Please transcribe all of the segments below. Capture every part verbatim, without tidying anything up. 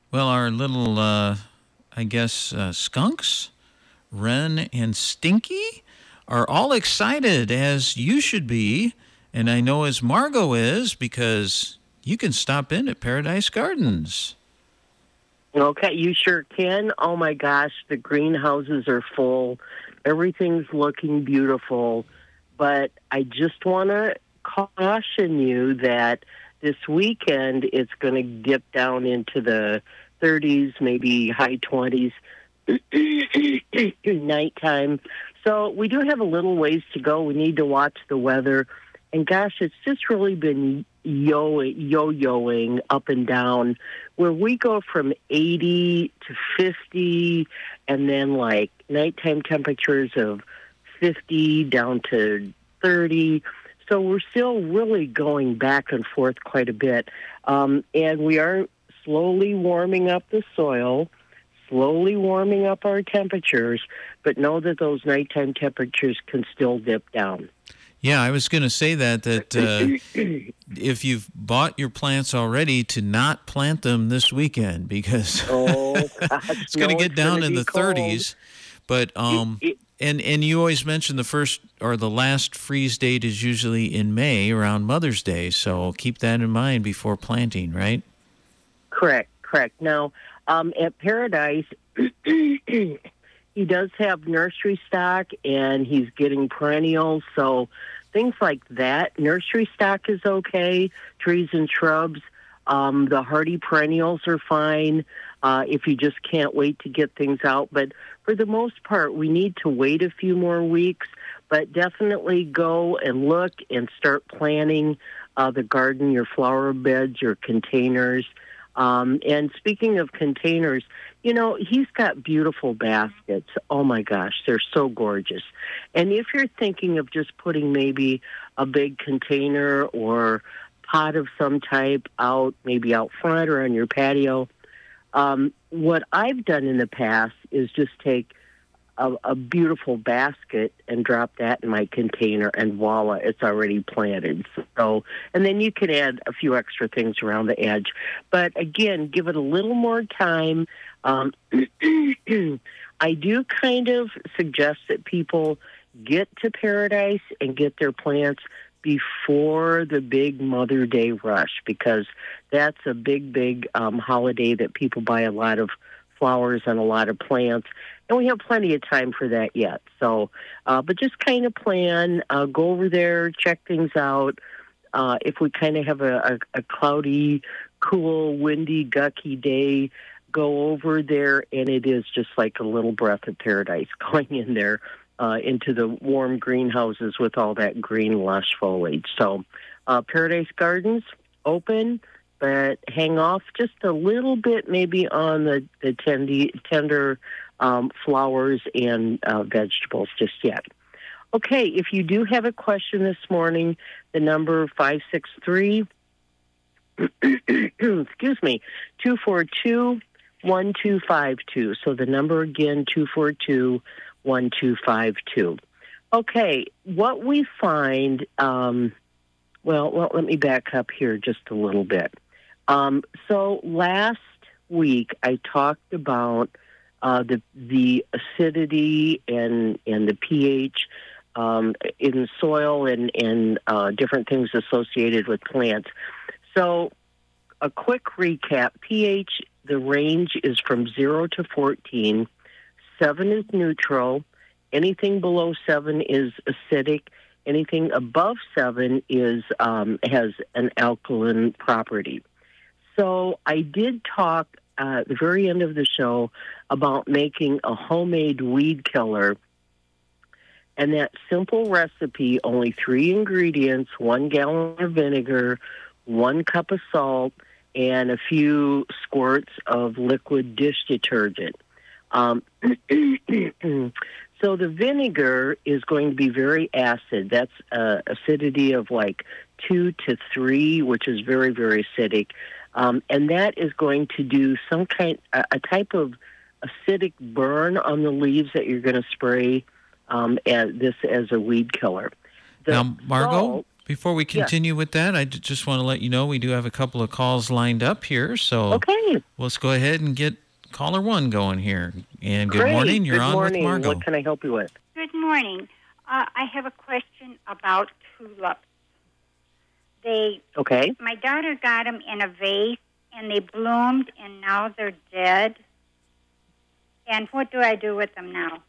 Well, our little, uh, I guess, uh, skunks, Wren and Stinky, are all excited, as you should be. And I know as Margot is, because you can stop in at Paradise Gardens. Okay, you sure can. Oh my gosh, the greenhouses are full. Everything's looking beautiful. But I just want to caution you that this weekend it's going to dip down into the thirties, maybe high twenties, nighttime. So we do have a little ways to go. We need to watch the weather. And gosh, it's just really been yo yo-yoing up and down, where we go from eighty to fifty, and then like nighttime temperatures of fifty down to thirty. So we're still really going back and forth quite a bit. Um, and we are slowly warming up the soil, slowly warming up our temperatures, but know that those nighttime temperatures can still dip down. Yeah, I was going to say that, that uh, if you've bought your plants already, to not plant them this weekend, because oh, gosh, it's going to no, get down in the cold. thirties. But um, it, it, and and you always mention the first or the last freeze date is usually in May around Mother's Day, so keep that in mind before planting, right? Correct, correct. Now, um, at Paradise, he does have nursery stock, and he's getting perennials, so things like that. Nursery stock is okay. Trees and shrubs, um, the hardy perennials are fine uh, if you just can't wait to get things out. But for the most part, we need to wait a few more weeks, but definitely go and look and start planning uh, the garden, your flower beds, your containers. Um, and speaking of containers, you know, he's got beautiful baskets. Oh, my gosh, they're so gorgeous. And if you're thinking of just putting maybe a big container or pot of some type out, maybe out front or on your patio, um, what I've done in the past is just take a, a beautiful basket and drop that in my container, and voila, it's already planted. So, and then you can add a few extra things around the edge. But again, give it a little more time. Um, I do kind of suggest that people get to Paradise and get their plants before the big Mother Day rush, because that's a big, big um, holiday that people buy a lot of flowers and a lot of plants. And we have plenty of time for that yet. So, uh, but just kind of plan, uh, go over there, check things out. Uh, if we kind of have a, a, a cloudy, cool, windy, gucky day, go over there, and it is just like a little breath of paradise going in there uh, into the warm greenhouses with all that green, lush foliage. So, uh, Paradise Gardens, open, but hang off just a little bit maybe on the, the tendy, tender um, flowers and uh, vegetables just yet. Okay, if you do have a question this morning, the number five six three, excuse me, two four two, one two five two. So the number again, two four two, one two five two. Okay, what we find, um, well, well, let me back up here just a little bit. Um, so last week I talked about uh, the the acidity and and the pH um, in soil and and uh, different things associated with plants. So a quick recap: pH, the range is from zero to fourteen. Seven is neutral. Anything below seven is acidic. Anything above seven is um, has an alkaline property. So I did talk uh, at the very end of the show about making a homemade weed killer. And that simple recipe, only three ingredients, one gallon of vinegar, one cup of salt, and a few squirts of liquid dish detergent. Um, so the vinegar is going to be very acid. That's uh, acidity of like two to three, which is very, very acidic. Um, and that is going to do some kind, a, a type of acidic burn on the leaves that you're going to spray um, as, this as a weed killer. The Now, Margot, salt, Before we continue with that, I d- just want to let you know we do have a couple of calls lined up here. So Okay. let's go ahead and get caller one going here. And good Great. morning. You're Good on morning. with Margo. What can I help you with? Good morning. Uh, I have a question about tulips. They, Okay. my daughter got them in a vase, and they bloomed, and now they're dead. And what do I do with them now?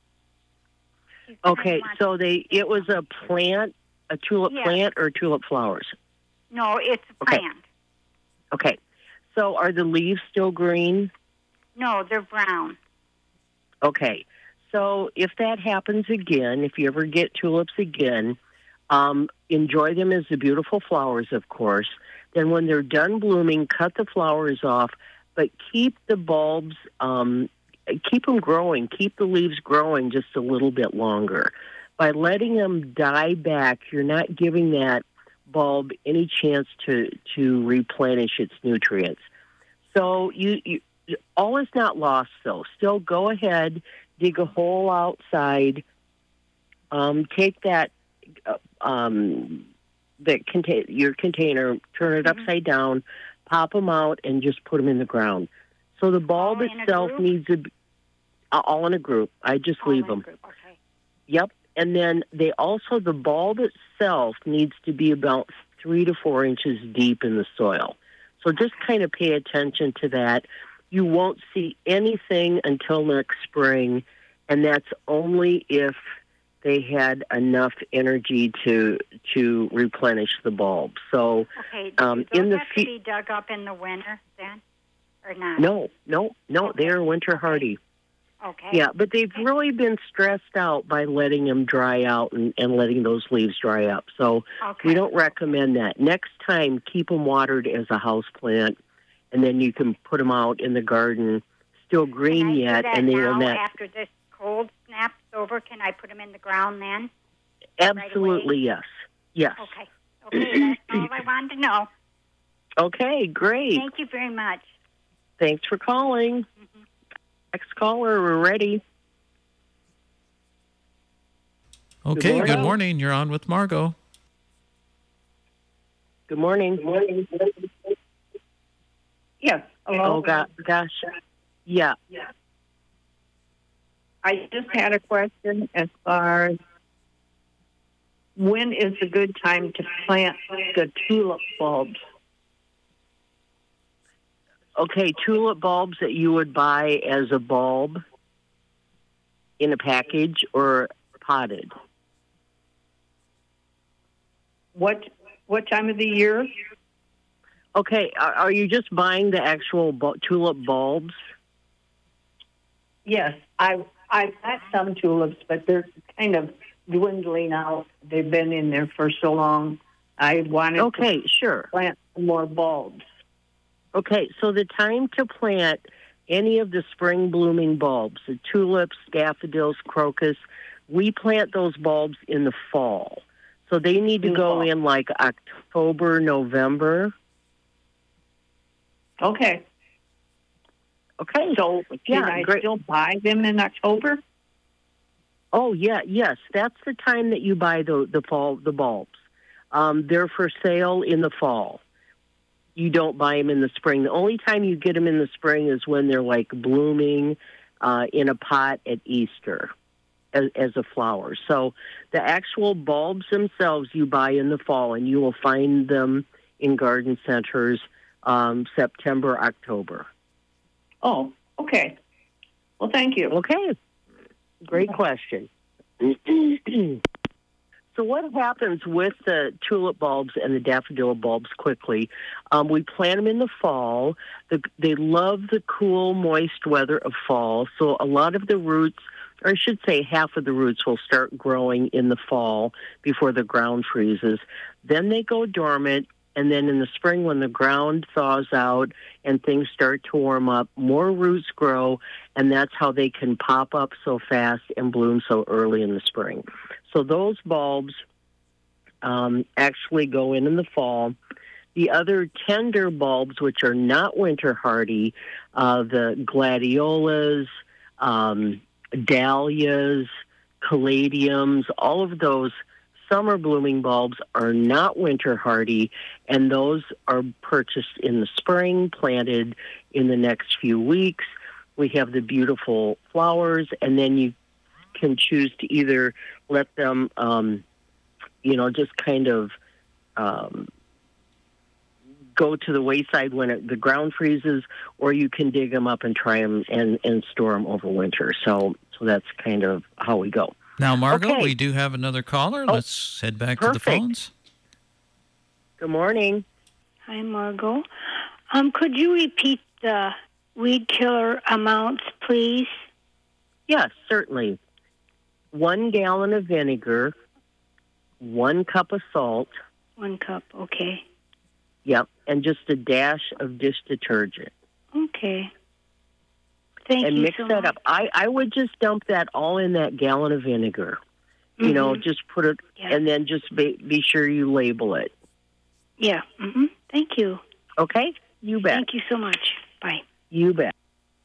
She kinda Okay, wants- so they it was a plant, a tulip Yes. plant or tulip flowers? No, it's a Okay. plant. Okay. So are the leaves still green? No, they're brown. Okay. So if that happens again, if you ever get tulips again, um, enjoy them as the beautiful flowers, of course. Then when they're done blooming, cut the flowers off, but keep the bulbs, um, keep them growing, keep the leaves growing just a little bit longer. By letting them die back, you're not giving that bulb any chance to, to replenish its nutrients. So you, you all is not lost, though. Still go ahead, dig a hole outside, um, take that uh, um, that contain your container, turn it Mhm. upside down, pop them out, and just put them in the ground. So the bulb All in a itself group? needs a uh, all in a group. I just All leave in a them. group, okay. Yep. And then they also the bulb itself needs to be about three to four inches deep in the soil. So just kind of pay attention to that. You won't see anything until next spring, and that's only if they had enough energy to to replenish the bulb. So Okay, do um, those in the have fe- to be dug up in the winter then, or not? no, no, no, Okay. they are winter Okay. hardy. Okay. Yeah, but they've really been stressed out by letting them dry out and, and letting those leaves dry up. So Okay. we don't recommend that. Next time, keep them watered as a house plant, and then you can put them out in the garden, still green Can I yet, do that and they now will not. after this cold snaps over? Can I put them in the ground then? Absolutely, yes. Yes. Okay. Okay, that's all I wanted to know. Okay, great. Thank you very much. Thanks for calling. Mm-hmm. Next caller, we're ready. Okay, good morning. morning. You're on with Margo. Good morning. Good morning. Yes. Hello. Oh, go- gosh. Yeah. I just had a question as far as when is a good time to plant the tulip bulbs? Okay, tulip bulbs that you would buy as a bulb in a package or potted? What what time of the year? Okay, are, are you just buying the actual bu- tulip bulbs? Yes, I I've got some tulips, but they're kind of dwindling out. They've been in there for so long. I wanted Okay, to sure. plant more bulbs. Okay, so the time to plant any of the spring blooming bulbs, the tulips, daffodils, crocus, we plant those bulbs in the fall. So they need to In the go fall. in like October, November. Okay. Okay. So can Yeah, I great. still buy them in October? Oh yeah, yes. That's the time that you buy the the fall the bulbs. Um, they're for sale in the fall. You don't buy them in the spring. The only time you get them in the spring is when they're like blooming uh, in a pot at Easter as, as a flower. So the actual bulbs themselves you buy in the fall, and you will find them in garden centers um, September, October. Oh, okay. Well, thank you. Okay. Great question. So what happens with the tulip bulbs and the daffodil bulbs quickly? Um, we plant them in the fall. The, they love the cool, moist weather of fall. So a lot of the roots, or I should say half of the roots, will start growing in the fall before the ground freezes. Then they go dormant. And then in the spring, when the ground thaws out and things start to warm up, more roots grow, and that's how they can pop up so fast and bloom so early in the spring. So those bulbs um, actually go in in the fall. The other tender bulbs, which are not winter hardy, uh, the gladiolas, um, dahlias, caladiums, all of those summer blooming bulbs are not winter hardy, and those are purchased in the spring, planted in the next few weeks. We have the beautiful flowers, and then you can choose to either let them, um, you know, just kind of um, go to the wayside when it, the ground freezes, or you can dig them up and try them and, and store them over winter. So, so that's kind of how we go. Now, Margot, Okay. we do have another caller. Oh, Let's head back perfect. to the phones. Good morning. Hi, Margot. Um, could you repeat the weed killer amounts, please? Yes, certainly. One gallon of vinegar, one cup of salt, One cup, okay. yep, and just a dash of dish detergent. Okay. Thank and you mix so that much. up. I, I would just dump that all in that gallon of vinegar. You know, Mhm. just put it, Yeah. and then just be, be sure you label it. Yeah. Mm-hmm. Thank you. Okay? You bet. Thank you so much. Bye. You bet.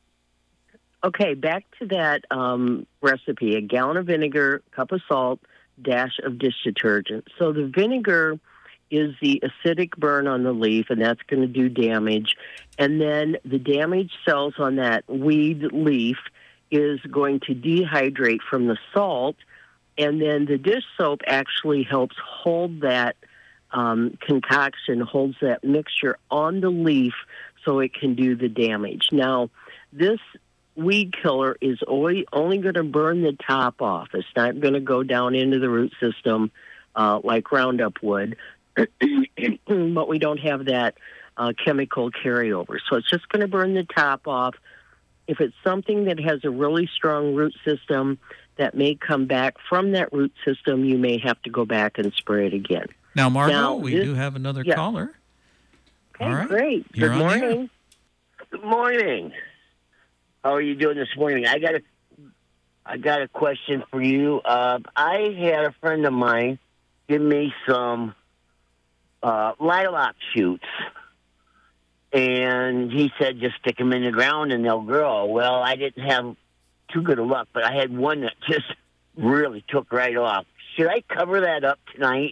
Okay, back to that um, recipe. A gallon of vinegar, cup of salt, dash of dish detergent. So the vinegar is the acidic burn on the leaf, and that's going to do damage. And then the damaged cells on that weed leaf is going to dehydrate from the salt, and then the dish soap actually helps hold that um, concoction, holds that mixture on the leaf so it can do the damage. Now, this weed killer is only, only going to burn the top off. It's not going to go down into the root system uh, like Roundup would, but we don't have that uh, chemical carryover. So it's just going to burn the top off. If it's something that has a really strong root system that may come back from that root system, you may have to go back and spray it again. Now, Margot, Now, we this- do have another yeah. caller. Okay, All right. great. You're Good on the air. morning. Good morning. How are you doing this morning? I got a, I got a question for you. Uh, I had a friend of mine give me some uh, lilac shoots, and he said just stick them in the ground and they'll grow. Well, I didn't have too good of luck, but I had one that just really took right off. Should I cover that up tonight?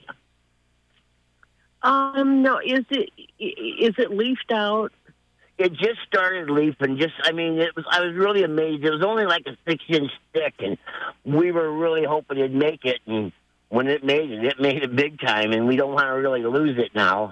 Um, no, is it is it leafed out? It just started leafing. Just, I mean, it was. I was really amazed. It was only like a six-inch stick, and we were really hoping it'd make it. And when it made it, it made it big time, and we don't want to really lose it now.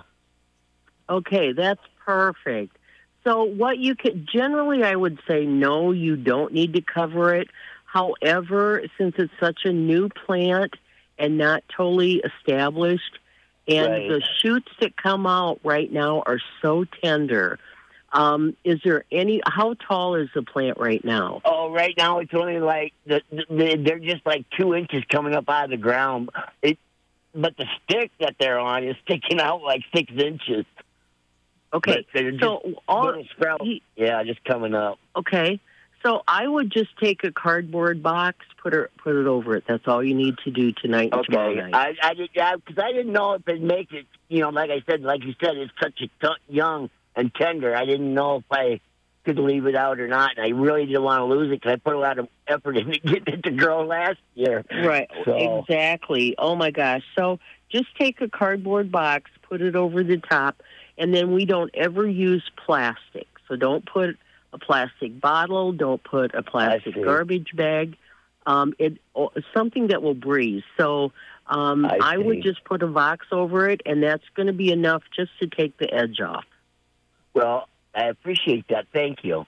Okay, that's perfect. So what you could generally, I would say, no, you don't need to cover it. However, since it's such a new plant and not totally established, and Right. the shoots that come out right now are so tender. Um, is there any? How tall is the plant right now? Oh, right now it's only like the, the, they're just like two inches coming up out of the ground. It, but the stick that they're on is sticking out like six inches. Okay, But they're just so all little sprouts. he- Yeah, just coming up. okay. So I would just take a cardboard box, put it put it over it. That's all you need to do tonight and tomorrow Okay, night. I I did yeah, because I didn't know if it'd make it. You know, like I said, like you said, it's such a t- young and tender. I didn't know if I could leave it out or not, and I really didn't want to lose it because I put a lot of effort into getting it to grow last year. Right, So- exactly. Oh my gosh. So just take a cardboard box, put it over the top, and then we don't ever use plastic. So don't put a plastic bottle, don't put a plastic see. garbage bag. Um, it oh, something that will breathe. So um, I I would see. just put a box over it, and that's going to be enough just to take the edge off. Well, I appreciate that. Thank you.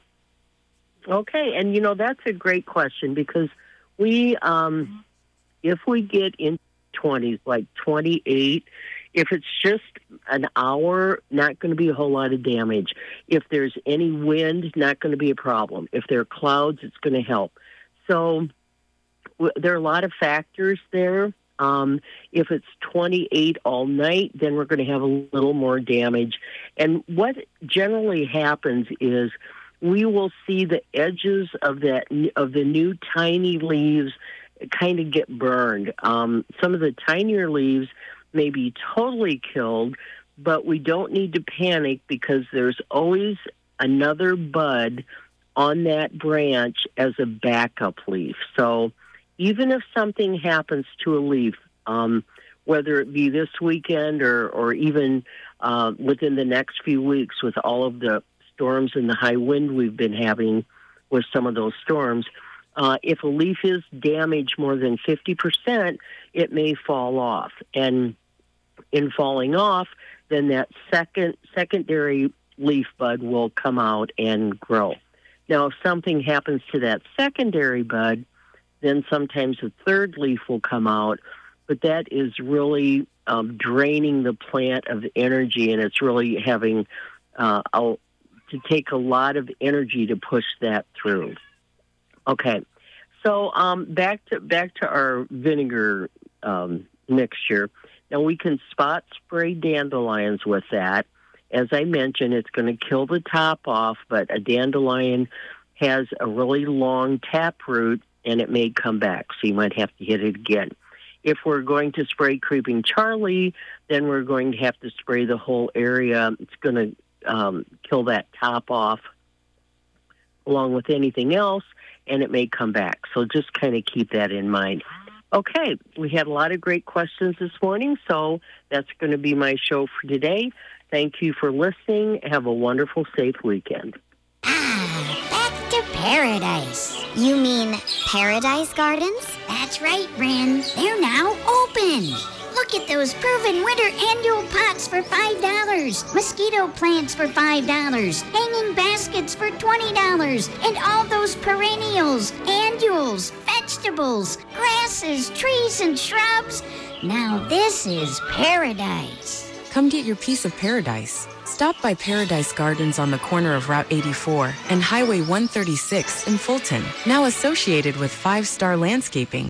Okay, and you know that's a great question because we, um, if we get in twenties, like twenty-eight, if it's just an hour, not going to be a whole lot of damage. If there's any wind, not going to be a problem. If there are clouds, it's going to help. So w- there are a lot of factors there. Um, if it's twenty-eight all night, then we're going to have a little more damage. And what generally happens is we will see the edges of that of the new tiny leaves kind of get burned. Um, some of the tinier leaves may be totally killed, but we don't need to panic because there's always another bud on that branch as a backup leaf. So even if something happens to a leaf, um, whether it be this weekend or, or even uh, within the next few weeks with all of the storms and the high wind we've been having with some of those storms, uh, if a leaf is damaged more than fifty percent, it may fall off. And in falling off, then that second secondary leaf bud will come out and grow. Now, if something happens to that secondary bud, then sometimes a third leaf will come out, but that is really um, draining the plant of energy, and it's really having uh, a, to take a lot of energy to push that through. Okay, so um, back to back to our vinegar um, mixture. Now, we can spot spray dandelions with that. As I mentioned, it's going to kill the top off, but a dandelion has a really long taproot, and it may come back, so you might have to hit it again. If we're going to spray Creeping Charlie, then we're going to have to spray the whole area. It's going to um, kill that top off along with anything else, and it may come back. So just kind of keep that in mind. Okay, we had a lot of great questions this morning, so that's going to be my show for today. Thank you for listening. Have a wonderful, safe weekend. Ah, back to paradise. You mean Paradise Gardens? That's right, Ren. They're now open. Look at those proven winter annual pots for five dollars, mosquito plants for five dollars, hanging baskets for twenty dollars, and all those perennials, annuals, vegetables, grasses, trees, and shrubs. Now this is paradise. Come get your piece of paradise. Stop by Paradise Gardens on the corner of Route eighty-four and Highway one thirty-six in Fulton, now associated with Five Star Landscaping.